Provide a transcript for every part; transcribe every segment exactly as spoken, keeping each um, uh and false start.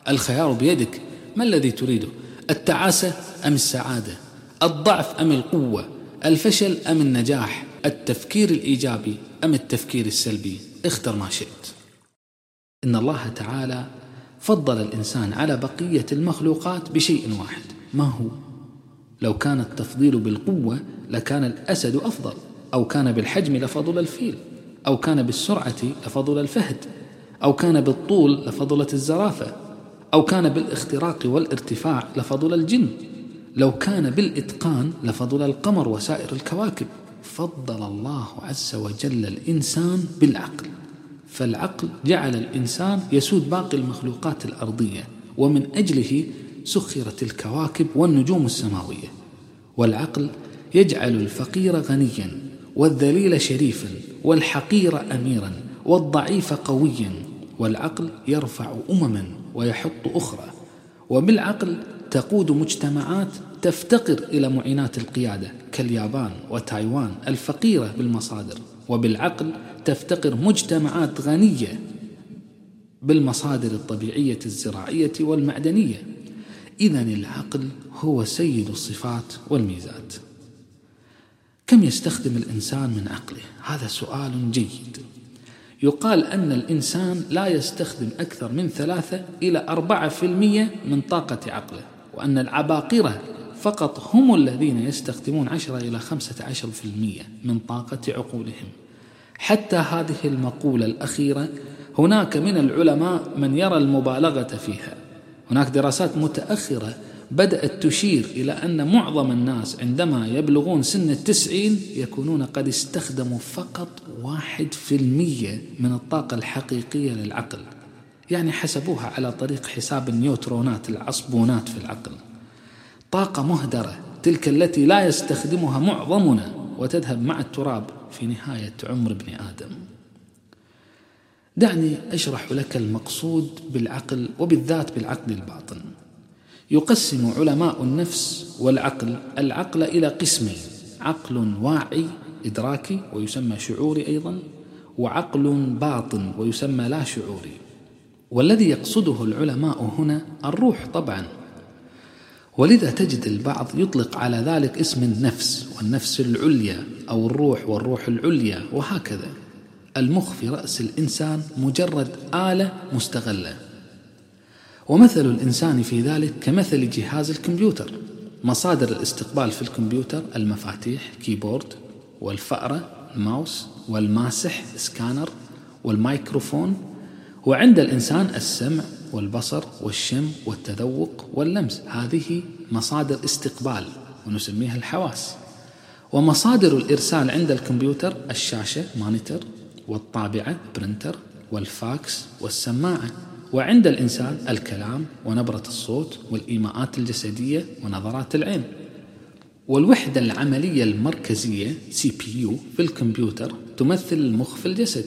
الخيار بيدك، ما الذي تريده؟ التعاسة أم السعادة؟ الضعف أم القوة؟ الفشل أم النجاح؟ التفكير الإيجابي أم التفكير السلبي؟ اختر ما شئت. إن الله تعالى فضل الإنسان على بقية المخلوقات بشيء واحد، ما هو؟ لو كان التفضيل بالقوة لكان الأسد أفضل، أو كان بالحجم لفضل الفيل، أو كان بالسرعة لفضل الفهد، أو كان بالطول لفضلت الزرافة، أو كان بالاختراق والارتفاع لفضل الجن، لو كان بالإتقان لفضل القمر وسائر الكواكب. فضل الله عز وجل الإنسان بالعقل، فالعقل جعل الإنسان يسود باقي المخلوقات الأرضية، ومن أجله سخرت الكواكب والنجوم السماوية. والعقل يجعل الفقير غنيا، والذليل شريفا، والحقير أميرا، والضعيف قويا. والعقل يرفع أمما ويحط أخرى، وبالعقل تقود مجتمعات تفتقر إلى معينات القيادة كاليابان وتايوان الفقيرة بالمصادر، وبالعقل تفتقر مجتمعات غنية بالمصادر الطبيعية الزراعية والمعدنية. إذن العقل هو سيد الصفات والميزات. كم يستخدم الإنسان من عقله؟ هذا سؤال جيد. يقال أن الإنسان لا يستخدم أكثر من ثلاثة إلى أربعة في المية من طاقة عقله، وأن العباقرة فقط هم الذين يستخدمون عشرة إلى خمسة عشر في المية من طاقة عقولهم. حتى هذه المقولة الأخيرة هناك من العلماء من يرى المبالغة فيها. هناك دراسات متأخرة بدأت تشير إلى أن معظم الناس عندما يبلغون سن التسعين يكونون قد استخدموا فقط واحد في المية من الطاقة الحقيقية للعقل، يعني حسبوها على طريق حساب النيوترونات العصبونات في العقل. طاقة مهدرة تلك التي لا يستخدمها معظمنا، وتذهب مع التراب في نهاية عمر ابن آدم. دعني أشرح لك المقصود بالعقل، وبالذات بالعقل الباطن. يقسم علماء النفس والعقل العقل إلى قسمين: عقل واعي إدراكي ويسمى شعوري أيضا، وعقل باطن ويسمى لا شعوري. والذي يقصده العلماء هنا الروح طبعا، ولذا تجد البعض يطلق على ذلك اسم النفس، والنفس العليا أو الروح والروح العليا وهكذا. المخ في رأس الإنسان مجرد آلة مستغلة، ومثل الإنسان في ذلك كمثل جهاز الكمبيوتر. مصادر الاستقبال في الكمبيوتر المفاتيح كيبورد، والفأرة الماوس، والماسح سكانر، والميكروفون. وعند الإنسان السمع والبصر والشم والتذوق واللمس، هذه مصادر استقبال ونسميها الحواس. ومصادر الإرسال عند الكمبيوتر الشاشة مونيتور، والطابعة برينتر، والفاكس والسماعة. وعند الإنسان الكلام ونبرة الصوت والإيماءات الجسدية ونظرات العين. والوحدة العملية المركزية سي بي يو في الكمبيوتر تمثل المخ في الجسد.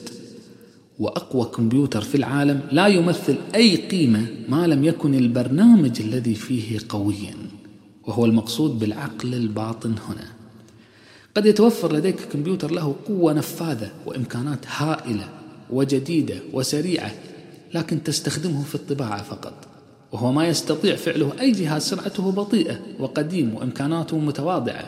وأقوى كمبيوتر في العالم لا يمثل أي قيمة ما لم يكن البرنامج الذي فيه قويا، وهو المقصود بالعقل الباطن هنا. قد يتوفر لديك كمبيوتر له قوة نفاذة وإمكانات هائلة وجديدة وسريعة، لكن تستخدمه في الطباعة فقط، وهو ما يستطيع فعله أي جهاز سرعته بطيئة وقديم وإمكاناته متواضعة.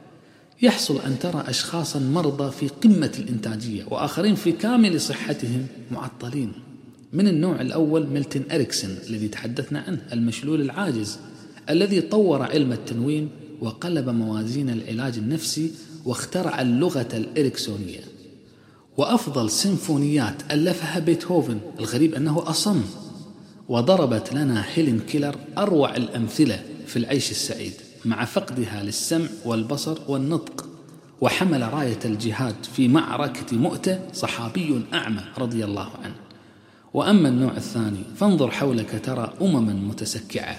يحصل أن ترى أشخاصا مرضى في قمة الإنتاجية، وآخرين في كامل صحتهم معطلين. من النوع الأول ميلتون إريكسون الذي تحدثنا عنه، المشلول العاجز الذي طور علم التنويم وقلب موازين العلاج النفسي واخترع اللغة الإريكسونية. وأفضل سيمفونيات ألفها بيتهوفن، الغريب أنه أصم. وضربت لنا هيلين كيلر أروع الأمثلة في العيش السعيد مع فقدها للسمع والبصر والنطق. وحمل راية الجهاد في معركة مؤتة صحابي أعمى رضي الله عنه. وأما النوع الثاني فانظر حولك ترى أمما متسكعة.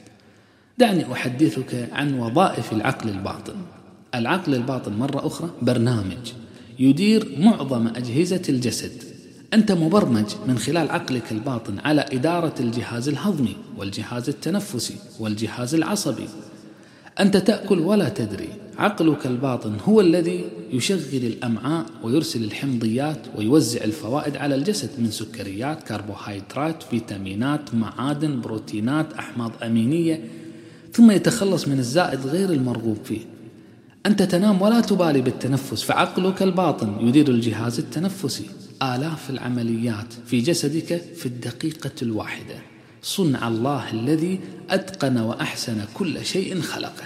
دعني أحدثك عن وظائف العقل الباطن. العقل الباطن مرة أخرى برنامج يدير معظم أجهزة الجسد. أنت مبرمج من خلال عقلك الباطن على إدارة الجهاز الهضمي والجهاز التنفسي والجهاز العصبي. أنت تأكل ولا تدري. عقلك الباطن هو الذي يشغل الأمعاء ويرسل الحمضيات ويوزع الفوائد على الجسد من سكريات، كربوهيدرات، فيتامينات، معادن، بروتينات، أحماض أمينية، ثم يتخلص من الزائد غير المرغوب فيه. أنت تنام ولا تبالي بالتنفس، فعقلك الباطن يدير الجهاز التنفسي. آلاف العمليات في جسدك في الدقيقة الواحدة، صنع الله الذي أتقن وأحسن كل شيء خلقه.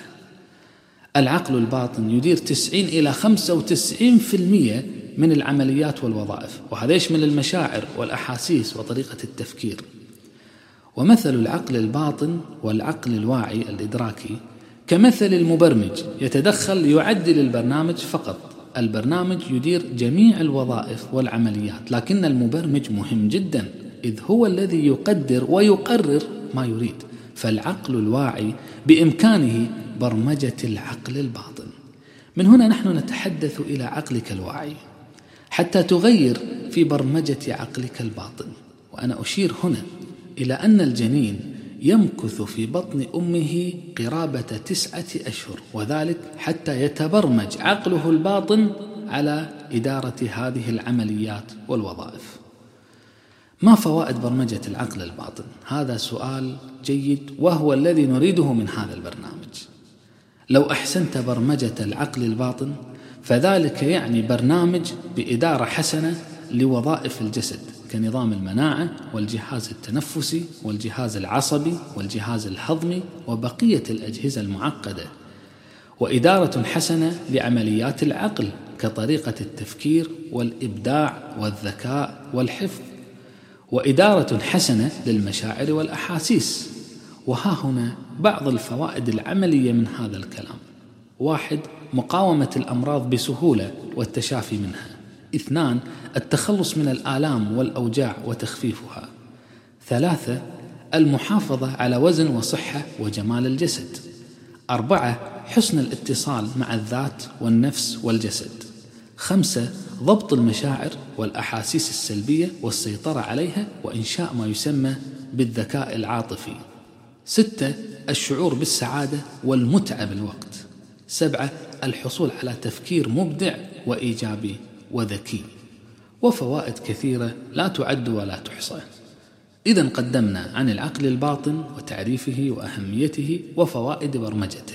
العقل الباطن يدير تسعين إلى خمسة وتسعين بالمئة من العمليات والوظائف، وهذا يشمل المشاعر والأحاسيس وطريقة التفكير. ومثل العقل الباطن والعقل الواعي الإدراكي كمثل المبرمج يتدخل ليعدل البرنامج فقط. البرنامج يدير جميع الوظائف والعمليات، لكن المبرمج مهم جدا، إذ هو الذي يقدر ويقرر ما يريد. فالعقل الواعي بإمكانه برمجة العقل الباطن. من هنا نحن نتحدث إلى عقلك الواعي حتى تغير في برمجة عقلك الباطن. وأنا أشير هنا إلى أن الجنين يمكث في بطن أمه قرابة تسعة أشهر، وذلك حتى يتبرمج عقله الباطن على إدارة هذه العمليات والوظائف. ما فوائد برمجة العقل الباطن؟ هذا سؤال جيد، وهو الذي نريده من هذا البرنامج. لو أحسنت برمجة العقل الباطن فذلك يعني برنامج بإدارة حسنة لوظائف الجسد كنظام المناعة والجهاز التنفسي والجهاز العصبي والجهاز الهضمي وبقية الأجهزة المعقدة، وإدارة حسنة لعمليات العقل كطريقة التفكير والإبداع والذكاء والحفظ، وإدارة حسنة للمشاعر والأحاسيس. وها هنا بعض الفوائد العملية من هذا الكلام. واحد، مقاومة الأمراض بسهولة والتشافي منها. اثنان، التخلص من الآلام والأوجاع وتخفيفها. ثلاثة، المحافظة على وزن وصحة وجمال الجسد. أربعة، حسن الاتصال مع الذات والنفس والجسد. خمسة، ضبط المشاعر والأحاسيس السلبية والسيطرة عليها وإنشاء ما يسمى بالذكاء العاطفي. ستة، الشعور بالسعادة والمتعة بالوقت. سبعة، الحصول على تفكير مبدع وإيجابي وذكي. وفوائد كثيرة لا تعد ولا تحصى. إذن قدمنا عن العقل الباطن وتعريفه وأهميته وفوائد برمجته.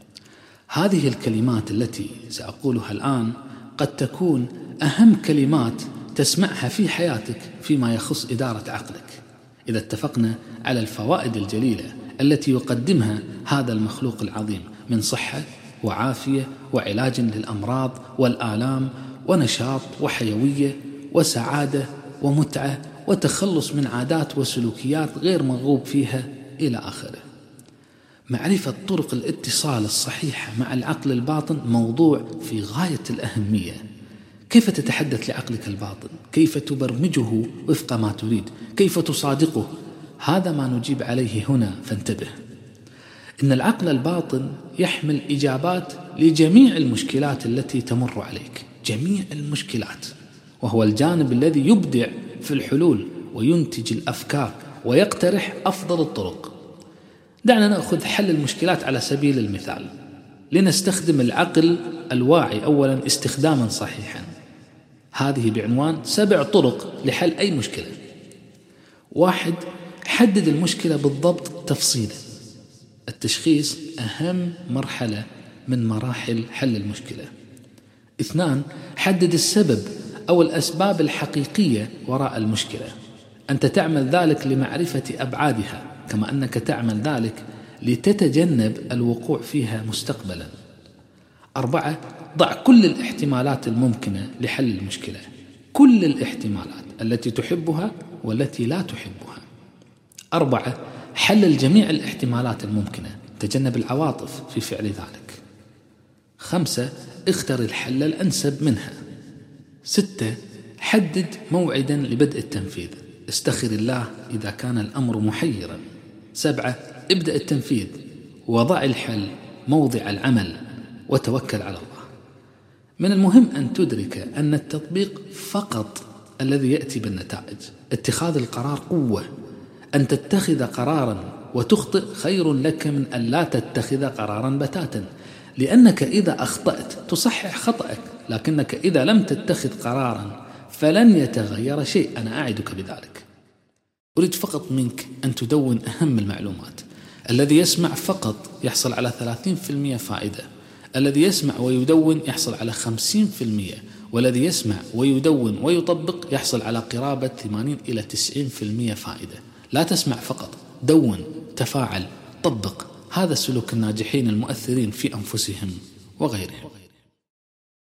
هذه الكلمات التي سأقولها الآن قد تكون أهم كلمات تسمعها في حياتك فيما يخص إدارة عقلك، إذا اتفقنا على الفوائد الجليلة التي يقدمها هذا المخلوق العظيم من صحة وعافية وعلاج للأمراض والآلام ونشاط وحيوية وسعادة ومتعة وتخلص من عادات وسلوكيات غير مرغوب فيها إلى آخره. معرفة طرق الاتصال الصحيحة مع العقل الباطن موضوع في غاية الأهمية. كيف تتحدث لعقلك الباطن؟ كيف تبرمجه وفق ما تريد؟ كيف تصادقه؟ هذا ما نجيب عليه هنا، فانتبه. إن العقل الباطن يحمل إجابات لجميع المشكلات التي تمر عليك، جميع المشكلات، وهو الجانب الذي يبدع في الحلول وينتج الأفكار ويقترح أفضل الطرق. دعنا نأخذ حل المشكلات على سبيل المثال. لنستخدم العقل الواعي أولا استخداما صحيحا. هذه بعنوان سبع طرق لحل أي مشكلة. واحد، حدد المشكلة بالضبط تفصيلا. التشخيص أهم مرحلة من مراحل حل المشكلة. اثنان، حدد السبب أو الأسباب الحقيقية وراء المشكلة. أنت تعمل ذلك لمعرفة أبعادها، كما أنك تعمل ذلك لتتجنب الوقوع فيها مستقبلا. أربعة، ضع كل الاحتمالات الممكنة لحل المشكلة، كل الاحتمالات التي تحبها والتي لا تحبها. أربعة، حلل جميع الاحتمالات الممكنة، تجنب العواطف في فعل ذلك. خمسة، اختر الحل الأنسب منها. ستة، حدد موعدا لبدء التنفيذ، استخر الله إذا كان الأمر محيرا. سبعة، ابدأ التنفيذ وضع الحل موضع العمل وتوكل على الله. من المهم أن تدرك أن التطبيق فقط الذي يأتي بالنتائج. اتخاذ القرار قوة. أن تتخذ قرارا وتخطئ خير لك من أن لا تتخذ قرارا بتاتا، لأنك إذا أخطأت تصحح خطأك، لكنك إذا لم تتخذ قرارا فلن يتغير شيء، أنا أعدك بذلك. أريد فقط منك أن تدون أهم المعلومات. الذي يسمع فقط يحصل على ثلاثين بالمئة فائدة، الذي يسمع ويدون يحصل على خمسين بالمئة، والذي يسمع ويدون ويطبق يحصل على قرابة ثمانين إلى تسعين بالمئة فائدة. لا تسمع فقط، دون، تفاعل، طبق. هذا سلوك الناجحين المؤثرين في أنفسهم وغيرهم.